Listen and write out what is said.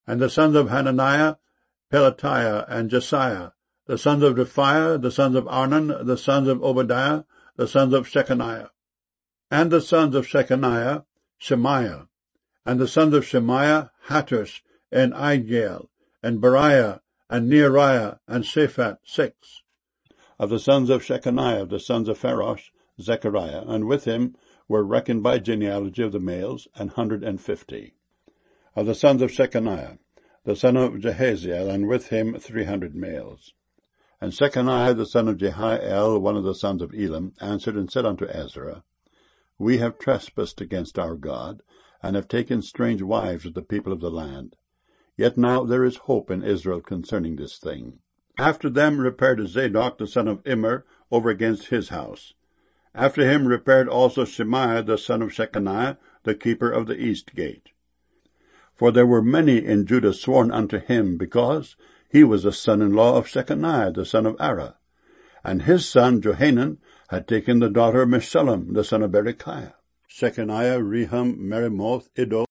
And the sons of Hananiah, Pelatiah and Jesiah. The sons of Rephaiah, the sons of Arnan, the sons of Obadiah, the sons of Shechaniah. And the sons of Shechaniah, Shemaiah. And the sons of Shemaiah, Hattush, and Igal, and Beriah, and Neariah, and Shaphat, 6. Of the sons of Shechaniah, the sons of Pharosh, Zechariah, and with him were reckoned by genealogy of the males 150. Of the sons of Shechaniah, the son of Jehaziel, and with him 300 males. And Shechaniah, the son of Jehiel, one of the sons of Elam, answered and said unto Ezra, We have trespassed against our God, and have taken strange wives of the people of the land. Yet now there is hope in Israel concerning this thing. After them repaired Zadok, the son of Immer, over against his house. After him repaired also Shemaiah, the son of Shechaniah, the keeper of the east gate. For there were many in Judah sworn unto him, because he was the son-in-law of Shechaniah, the son of Ara. And his son Johanan had taken the daughter of Meshullam, the son of Berechiah. Shechaniah, Rehum, Meremoth, Iddo,